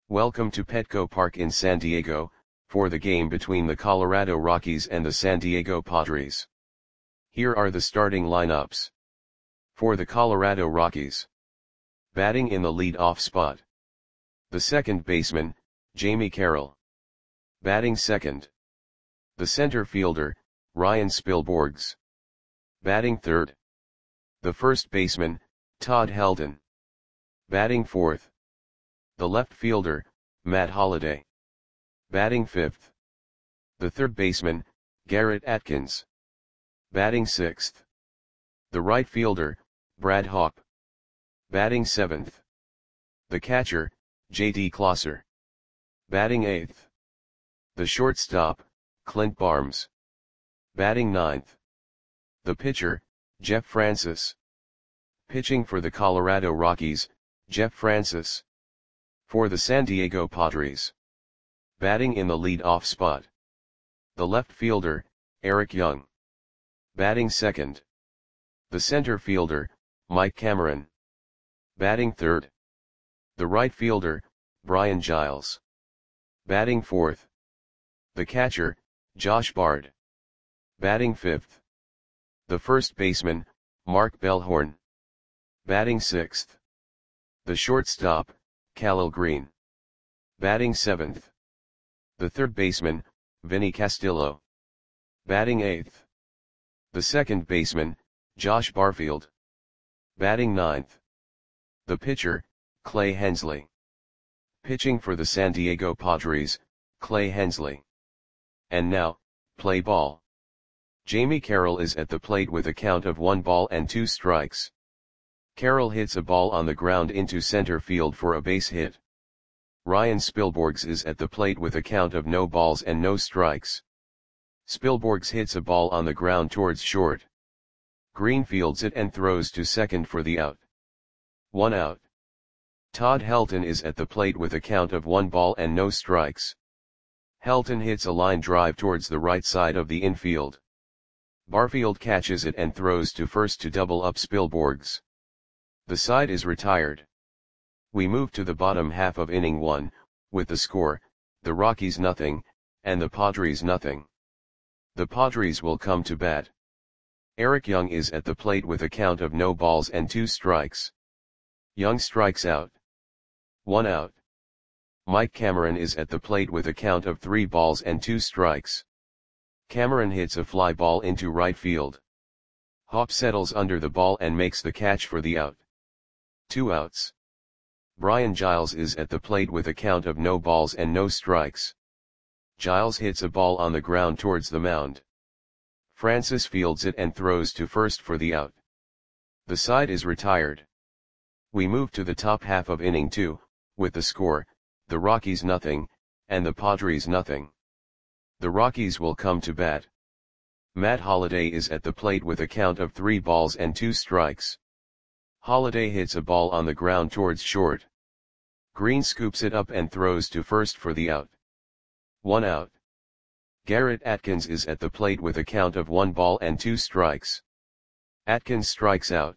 Welcome to Petco Park in San Diego, for the game between the Colorado Rockies and the San Diego Padres. Here are the starting lineups. For the Colorado Rockies. Batting in the lead-off spot. The second baseman, Jamie Carroll. Batting second. The center fielder, Ryan Spilborghs. Batting third. The first baseman, Todd Helton. Batting fourth. The left fielder, Matt Holliday. Batting fifth. The third baseman, Garrett Atkins. Batting sixth. The right fielder, Brad Hawpe. Batting seventh. The catcher, J.D. Closer. Batting eighth. The shortstop, Clint Barnes. Batting ninth. The pitcher, Jeff Francis. Pitching for the Colorado Rockies, Jeff Francis. For the San Diego Padres. Batting in the lead-off spot. The left fielder, Eric Young. Batting second. The center fielder, Mike Cameron. Batting third. The right fielder, Brian Giles. Batting fourth. The catcher, Josh Bard. Batting fifth. The first baseman, Mark Bellhorn. Batting sixth. The shortstop, Khalil Greene. Batting seventh. The third baseman, Vinny Castillo. Batting eighth. The second baseman, Josh Barfield. Batting ninth. The pitcher, Clay Hensley. Pitching for the San Diego Padres, Clay Hensley. And now, play ball. Jamie Carroll is at the plate with a count of 1 ball and 2 strikes. Carroll hits a ball on the ground into center field for a base hit. Ryan Spilborghs is at the plate with a count of no balls and no strikes. Spilborghs hits a ball on the ground towards short. Greene fields it and throws to second for the out. 1 out. Todd Helton is at the plate with a count of 1 ball and no strikes. Helton hits a line drive towards the right side of the infield. Barfield catches it and throws to first to double up Spilborghs. The side is retired. We move to the bottom half of inning 1, with the score, the Rockies nothing, and the Padres nothing. The Padres will come to bat. Eric Young is at the plate with a count of no balls and 2 strikes. Young strikes out. 1 out. Mike Cameron is at the plate with a count of 3 balls and 2 strikes. Cameron hits a fly ball into right field. Hawpe settles under the ball and makes the catch for the out. 2 outs. Brian Giles is at the plate with a count of no balls and no strikes. Giles hits a ball on the ground towards the mound. Francis fields it and throws to first for the out. The side is retired. We move to the top half of inning 2, with the score, the Rockies nothing, and the Padres nothing. The Rockies will come to bat. Matt Holliday is at the plate with a count of 3 balls and 2 strikes. Holliday hits a ball on the ground towards short. Greene scoops it up and throws to first for the out. 1 out. Garrett Atkins is at the plate with a count of 1 ball and 2 strikes. Atkins strikes out.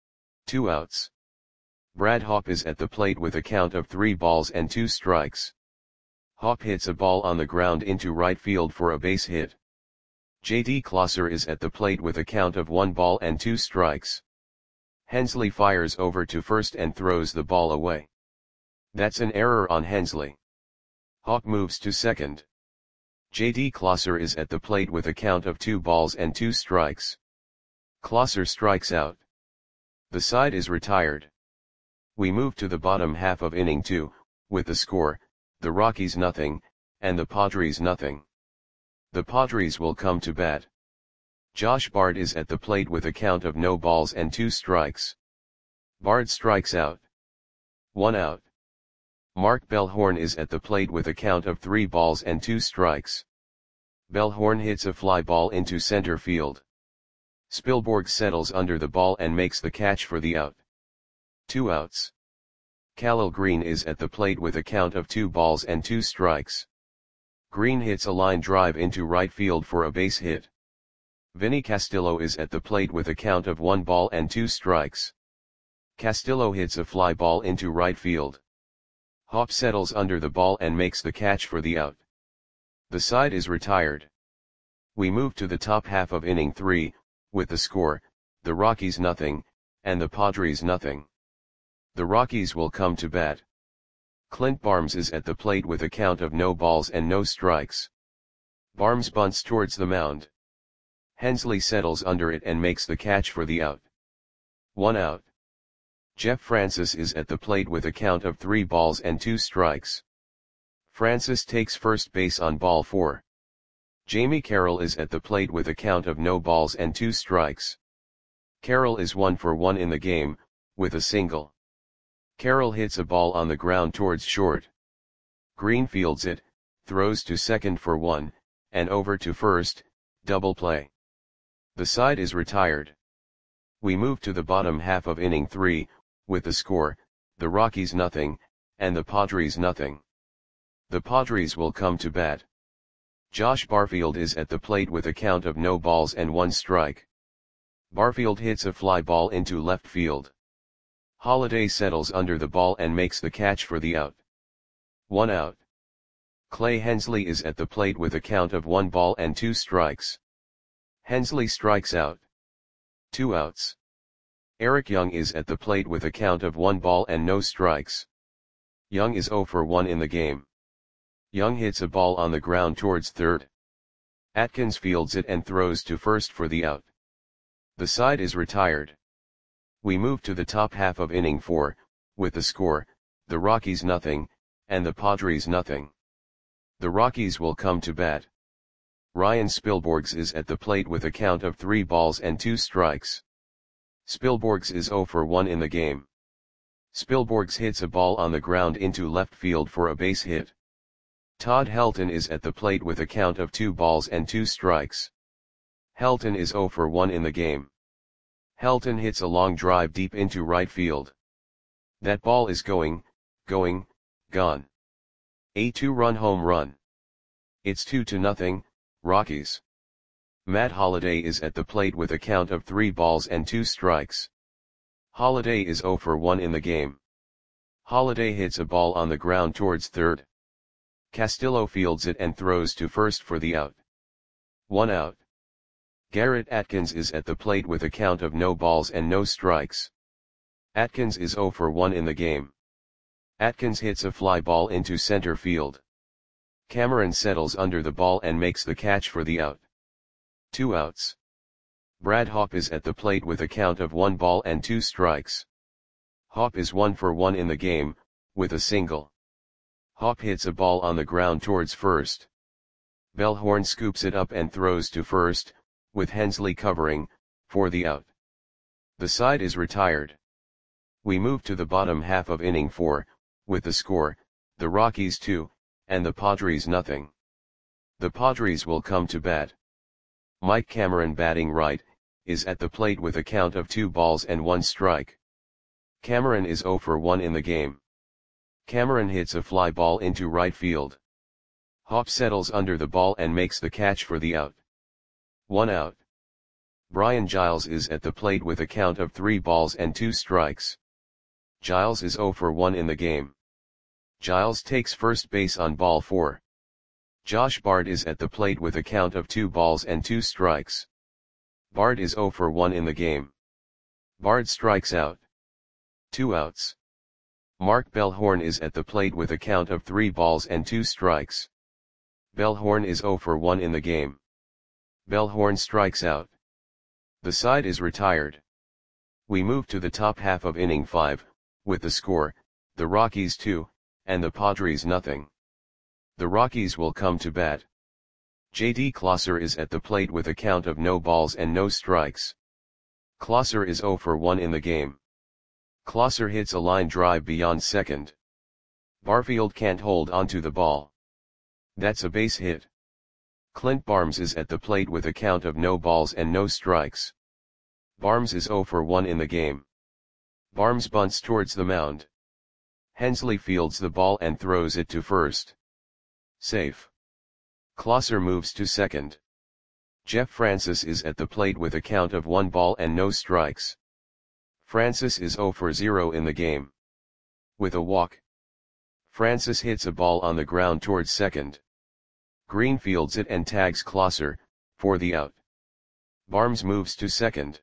2 outs. Brad Hawpe is at the plate with a count of 3 balls and 2 strikes. Hawpe hits a ball on the ground into right field for a base hit. J.D. Closer is at the plate with a count of 1 ball and 2 strikes. Hensley fires over to first and throws the ball away. That's an error on Hensley. Hawpe moves to second. J.D. Closer is at the plate with a count of 2 balls and 2 strikes. Closer strikes out. The side is retired. We move to the bottom half of inning 2, with the score, the Rockies nothing, and the Padres nothing. The Padres will come to bat. Josh Bard is at the plate with a count of no balls and 2 strikes. Bard strikes out. 1 out. Mark Bellhorn is at the plate with a count of 3 balls and 2 strikes. Bellhorn hits a fly ball into center field. Spilborghs settles under the ball and makes the catch for the out. 2 outs. Khalil Greene is at the plate with a count of 2 balls and 2 strikes. Greene hits a line drive into right field for a base hit. Vinny Castillo is at the plate with a count of 1 ball and 2 strikes. Castillo hits a fly ball into right field. Hop settles under the ball and makes the catch for the out. The side is retired. We move to the top half of inning 3, with the score, the Rockies nothing, and the Padres nothing. The Rockies will come to bat. Clint Barnes is at the plate with a count of no balls and no strikes. Barnes bunts towards the mound. Hensley settles under it and makes the catch for the out. 1 out. Jeff Francis is at the plate with a count of 3 balls and 2 strikes. Francis takes first base on ball 4. Jamie Carroll is at the plate with a count of no balls and 2 strikes. Carroll is 1 for 1 in the game, with a single. Carroll hits a ball on the ground towards short. Green fields it, throws to second for 1, and over to first, double play. The side is retired. We move to the bottom half of inning 3, with the score, the Rockies nothing, and the Padres nothing. The Padres will come to bat. Josh Barfield is at the plate with a count of no balls and 1 strike. Barfield hits a fly ball into left field. Holliday settles under the ball and makes the catch for the out. 1 out. Clay Hensley is at the plate with a count of 1 ball and 2 strikes. Hensley strikes out. 2 outs. Eric Young is at the plate with a count of 1 ball and no strikes. Young is 0 for 1 in the game. Young hits a ball on the ground towards third. Atkins fields it and throws to first for the out. The side is retired. We move to the top half of inning 4, with the score, the Rockies nothing, and the Padres nothing. The Rockies will come to bat. Ryan Spilborghs is at the plate with a count of 3 balls and 2 strikes. Spilborghs is 0 for 1 in the game. Spilborghs hits a ball on the ground into left field for a base hit. Todd Helton is at the plate with a count of 2 balls and 2 strikes. Helton is 0 for 1 in the game. Helton hits a long drive deep into right field. That ball is gone. A 2-run home run. It's 2-0, Rockies. Matt Holliday is at the plate with a count of 3 balls and 2 strikes. Holliday is 0 for 1 in the game. Holliday hits a ball on the ground towards third. Castillo fields it and throws to first for the out. 1 out. Garrett Atkins is at the plate with a count of no balls and no strikes. Atkins is 0 for 1 in the game. Atkins hits a fly ball into center field. Cameron settles under the ball and makes the catch for the out. 2 outs. Brad Hawpe is at the plate with a count of 1 ball and 2 strikes. Hawpe is 1 for 1 in the game, with a single. Hawpe hits a ball on the ground towards first. Bellhorn scoops it up and throws to first, with Hensley covering, for the out. The side is retired. We move to the bottom half of inning 4, with the score, the Rockies 2, and the Padres nothing. The Padres will come to bat. Mike Cameron batting right, is at the plate with a count of 2 balls and 1 strike. Cameron is 0 for 1 in the game. Cameron hits a fly ball into right field. Hawpe settles under the ball and makes the catch for the out. 1 out. Brian Giles is at the plate with a count of 3 balls and 2 strikes. Giles is 0 for 1 in the game. Giles takes first base on ball 4. Josh Bard is at the plate with a count of 2 balls and 2 strikes. Bard is 0 for 1 in the game. Bard strikes out. 2 outs. Mark Bellhorn is at the plate with a count of 3 balls and 2 strikes. Bellhorn is 0 for 1 in the game. Bellhorn strikes out. The side is retired. We move to the top half of inning 5, with the score, the Rockies 2, and the Padres nothing. The Rockies will come to bat. J.D. Closser is at the plate with a count of no balls and no strikes. Closser is 0 for 1 in the game. Closser hits a line drive beyond second. Barfield can't hold onto the ball. That's a base hit. Clint Barnes is at the plate with a count of no balls and no strikes. Barnes is 0 for 1 in the game. Barnes bunts towards the mound. Hensley fields the ball and throws it to first. Safe. Closser moves to second. Jeff Francis is at the plate with a count of 1 ball and no strikes. Francis is 0 for 0 in the game. With a walk. Francis hits a ball on the ground towards second. Green fields it and tags Klosser, for the out. Barnes moves to second.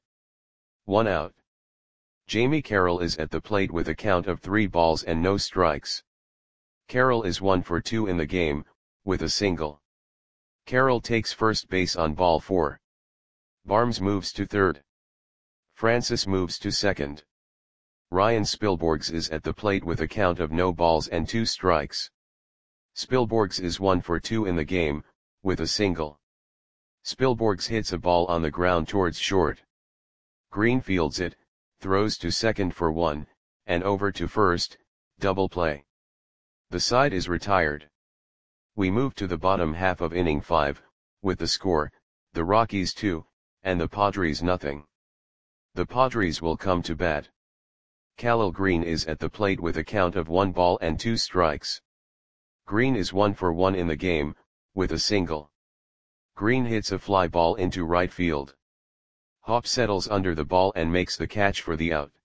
1 out. Jamie Carroll is at the plate with a count of 3 balls and no strikes. Carroll is 1 for 2 in the game, with a single. Carroll takes first base on ball 4. Barnes moves to third. Francis moves to second. Ryan Spilborghs is at the plate with a count of no balls and 2 strikes. Spilborghs is 1 for 2 in the game, with a single. Spilborghs hits a ball on the ground towards short. Green fields it, throws to second for 1, and over to first, double play. The side is retired. We move to the bottom half of inning 5, with the score, the Rockies 2, and the Padres nothing. The Padres will come to bat. Khalil Green is at the plate with a count of 1 ball and 2 strikes. Green is 1 for 1 in the game, with a single. Green hits a fly ball into right field. Hop settles under the ball and makes the catch for the out.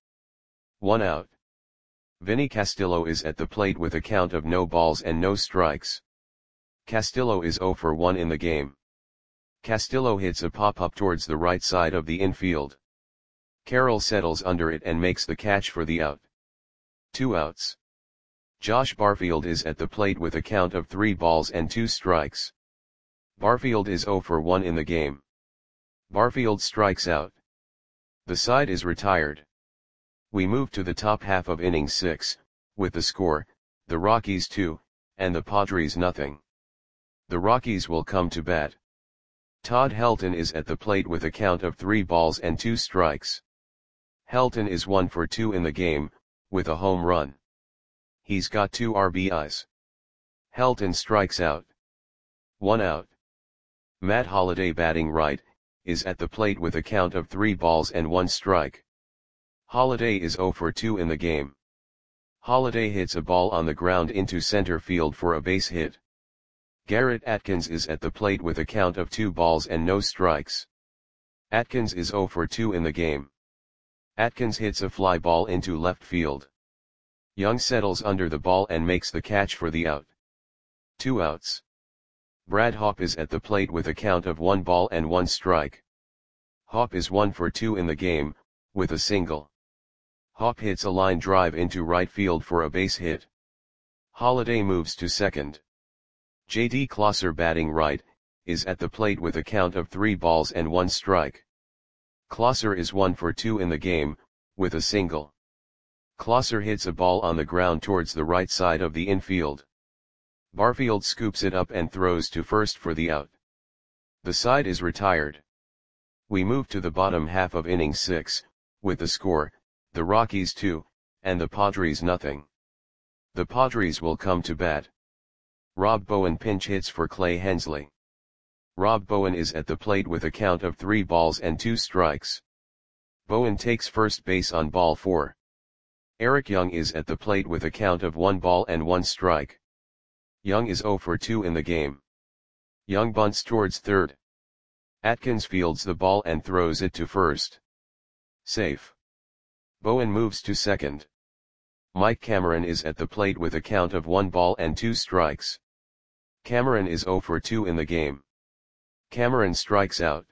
1 out. Vinny Castillo is at the plate with a count of no balls and no strikes. Castillo is 0 for 1 in the game. Castillo hits a pop-up towards the right side of the infield. Carroll settles under it and makes the catch for the out. 2 outs. Josh Barfield is at the plate with a count of 3 balls and 2 strikes. Barfield is 0 for 1 in the game. Barfield strikes out. The side is retired. We move to the top half of inning 6, with the score, the Rockies 2, and the Padres nothing. The Rockies will come to bat. Todd Helton is at the plate with a count of 3 balls and 2 strikes. Helton is 1 for 2 in the game, with a home run. He's got 2 RBIs. Helton strikes out. 1 out. Matt Holliday batting right, is at the plate with a count of 3 balls and 1 strike. Holliday is 0 for 2 in the game. Holliday hits a ball on the ground into center field for a base hit. Garrett Atkins is at the plate with a count of 2 balls and no strikes. Atkins is 0 for 2 in the game. Atkins hits a fly ball into left field. Young settles under the ball and makes the catch for the out. 2 outs. Brad Hawpe is at the plate with a count of 1 ball and 1 strike. Hawpe is 1 for 2 in the game, with a single. Hawpe hits a line drive into right field for a base hit. Holliday moves to second. J.D. Klosser batting right, is at the plate with a count of 3 balls and 1 strike. Klosser is 1 for 2 in the game, with a single. Klosser hits a ball on the ground towards the right side of the infield. Barfield scoops it up and throws to first for the out. The side is retired. We move to the bottom half of inning 6, with the score, the Rockies 2, and the Padres nothing. The Padres will come to bat. Rob Bowen pinch hits for Clay Hensley. Rob Bowen is at the plate with a count of 3 balls and 2 strikes. Bowen takes first base on ball 4. Eric Young is at the plate with a count of 1 ball and 1 strike. Young is 0 for 2 in the game. Young bunts towards third. Atkins fields the ball and throws it to first. Safe. Bowen moves to second. Mike Cameron is at the plate with a count of 1 ball and 2 strikes. Cameron is 0 for 2 in the game. Cameron strikes out.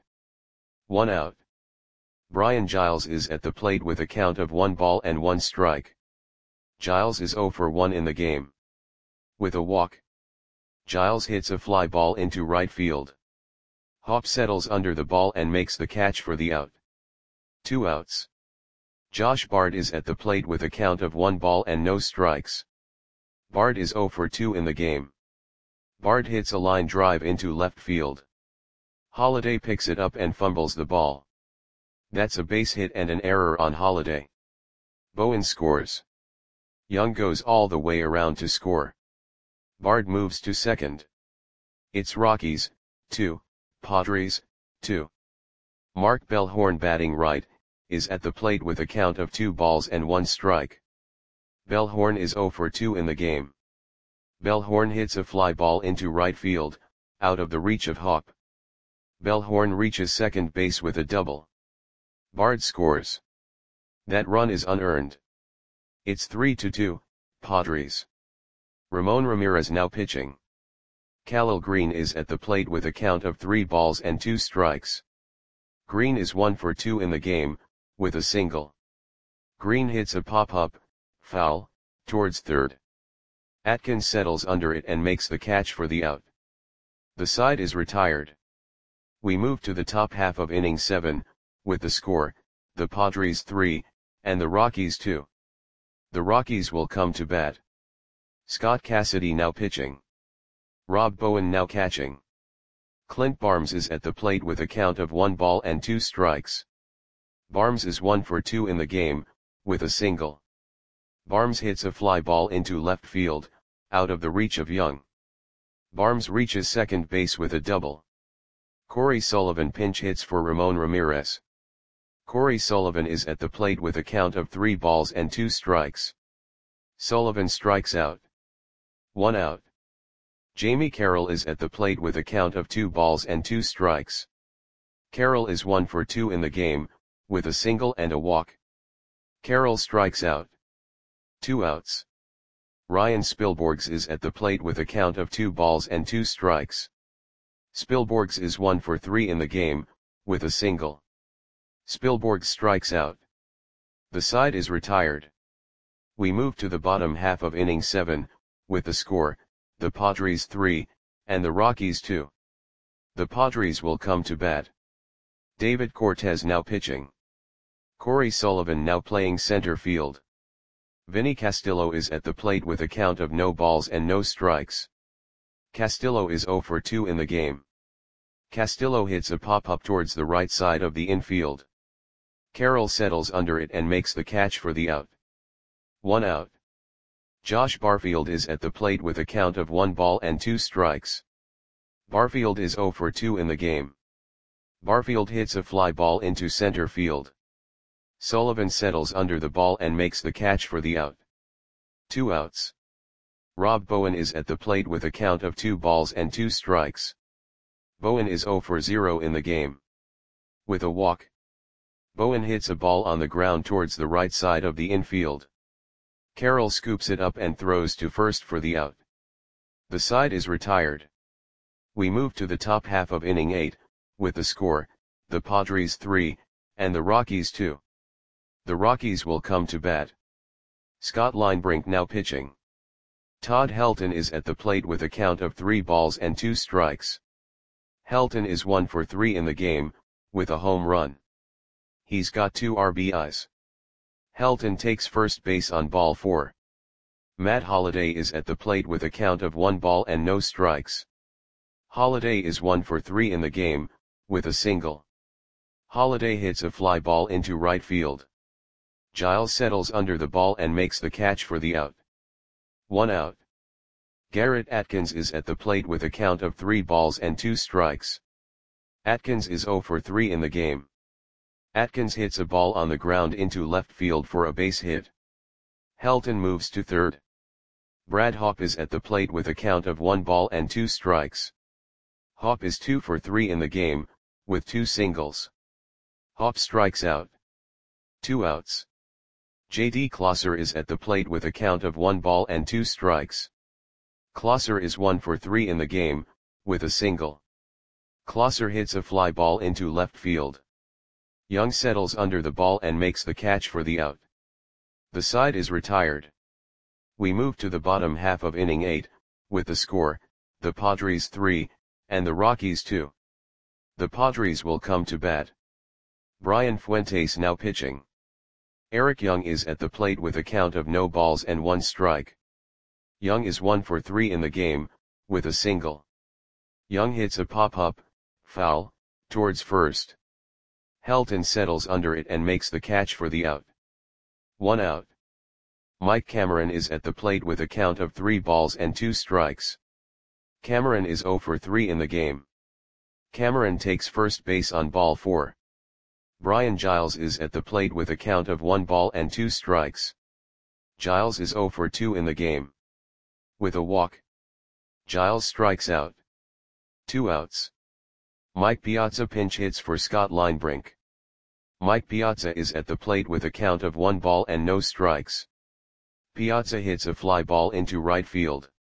1 out. Brian Giles is at the plate with a count of 1 ball and 1 strike. Giles is 0 for 1 in the game. With a walk. Giles hits a fly ball into right field. Hawpe settles under the ball and makes the catch for the out. 2 outs. Josh Bard is at the plate with a count of 1 ball and no strikes. Bard is 0 for 2 in the game. Bard hits a line drive into left field. Holliday picks it up and fumbles the ball. That's a base hit and an error on Holliday. Bowen scores. Young goes all the way around to score. Bard moves to second. It's Rockies, 2, Padres, 2. Mark Bellhorn batting right, is at the plate with a count of 2 balls and 1 strike. Bellhorn is 0 for 2 in the game. Bellhorn hits a fly ball into right field, out of the reach of Hawpe. Bellhorn reaches second base with a double. Bard scores. That run is unearned. It's 3-2, Padres. Ramon Ramirez now pitching. Khalil Green is at the plate with a count of 3 balls and 2 strikes. Green is 1 for 2 in the game, with a single. Green hits a pop-up, foul, towards third. Atkins settles under it and makes the catch for the out. The side is retired. We move to the top half of inning 7, with the score, the Padres 3, and the Rockies 2. The Rockies will come to bat. Scott Cassidy now pitching. Rob Bowen now catching. Clint Barnes is at the plate with a count of 1 ball and 2 strikes. Barnes is 1 for 2 in the game, with a single. Barnes hits a fly ball into left field, out of the reach of Young. Barnes reaches second base with a double. Corey Sullivan pinch hits for Ramon Ramirez. Corey Sullivan is at the plate with a count of 3 balls and 2 strikes. Sullivan strikes out. 1 out. Jamie Carroll is at the plate with a count of 2 balls and 2 strikes. Carroll is 1 for 2 in the game, with a single and a walk. Carroll strikes out. 2 outs. Ryan Spilborghs is at the plate with a count of 2 balls and 2 strikes. Spilborghs is 1 for 3 in the game, with a single. Spilborghs strikes out. The side is retired. We move to the bottom half of inning 7, with the score, the Padres 3, and the Rockies 2. The Padres will come to bat. David Cortez now pitching. Corey Sullivan now playing center field. Vinny Castillo is at the plate with a count of no balls and no strikes. Castillo is 0 for 2 in the game. Castillo hits a pop-up towards the right side of the infield. Carroll settles under it and makes the catch for the out. 1 out. Josh Barfield is at the plate with a count of 1 ball and 2 strikes. Barfield is 0 for 2 in the game. Barfield hits a fly ball into center field. Sullivan settles under the ball and makes the catch for the out. 2 outs. Rob Bowen is at the plate with a count of 2 balls and 2 strikes. Bowen is 0 for 0 in the game. With a walk. Bowen hits a ball on the ground towards the right side of the infield. Carroll scoops it up and throws to first for the out. The side is retired. We move to the top half of inning 8, with the score, the Padres 3, and the Rockies 2. The Rockies will come to bat. Scott Linebrink now pitching. Todd Helton is at the plate with a count of 3 balls and 2 strikes. Helton is 1 for 3 in the game, with a home run. He's got 2 RBIs. Helton takes first base on ball 4. Matt Holliday is at the plate with a count of 1 ball and no strikes. Holliday is 1 for 3 in the game, with a single. Holliday hits a fly ball into right field. Giles settles under the ball and makes the catch for the out. 1 out. Garrett Atkins is at the plate with a count of 3 balls and 2 strikes. Atkins is 0 for 3 in the game. Atkins hits a ball on the ground into left field for a base hit. Helton moves to third. Brad Hawpe is at the plate with a count of 1 ball and 2 strikes. Hawpe is 2 for 3 in the game, with 2 singles. Hawpe strikes out. 2 outs. J.D. Klosser is at the plate with a count of 1 ball and 2 strikes. Klosser is 1 for 3 in the game, with a single. Klosser hits a fly ball into left field. Young settles under the ball and makes the catch for the out. The side is retired. We move to the bottom half of inning 8, with the score, the Padres 3, and the Rockies 2. The Padres will come to bat. Brian Fuentes now pitching. Eric Young is at the plate with a count of no balls and 1 strike. Young is 1 for 3 in the game, with a single. Young hits a pop-up, foul, towards first. Helton settles under it and makes the catch for the out. 1 out. Mike Cameron is at the plate with a count of 3 balls and 2 strikes. Cameron is 0 for 3 in the game. Cameron takes first base on ball 4. Brian Giles is at the plate with a count of 1 ball and 2 strikes. Giles is 0 for 2 in the game. With a walk. Giles strikes out. 2 outs. Mike Piazza pinch hits for Scott Linebrink. Mike Piazza is at the plate with a count of 1 ball and no strikes. Piazza hits a fly ball into right field.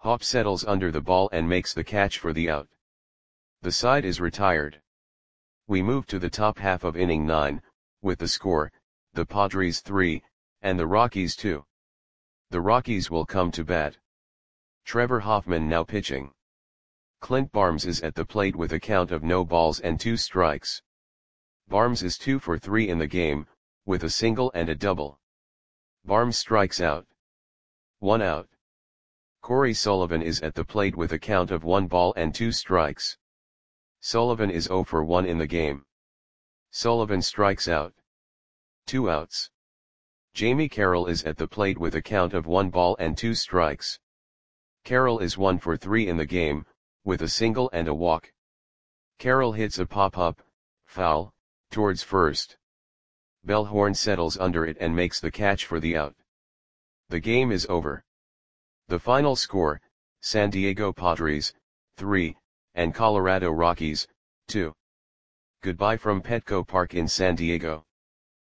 Hop settles under the ball and makes the catch for the out. The side is retired. We move to the top half of inning 9, with the score, the Padres 3, and the Rockies 2. The Rockies will come to bat. Trevor Hoffman now pitching. Clint Barnes is at the plate with a count of no balls and 2 strikes. Barnes is 2 for 3 in the game, with a single and a double. Barnes strikes out. 1 out. Corey Sullivan is at the plate with a count of 1 ball and 2 strikes. Sullivan is 0 for 1 in the game. Sullivan strikes out. 2 outs. Jamie Carroll is at the plate with a count of 1 ball and 2 strikes. Carroll is 1 for 3 in the game, with a single and a walk. Carroll hits a pop-up, foul, towards first. Bellhorn settles under it and makes the catch for the out. The game is over. The final score, San Diego Padres, 3, and Colorado Rockies, 2. Goodbye from Petco Park in San Diego.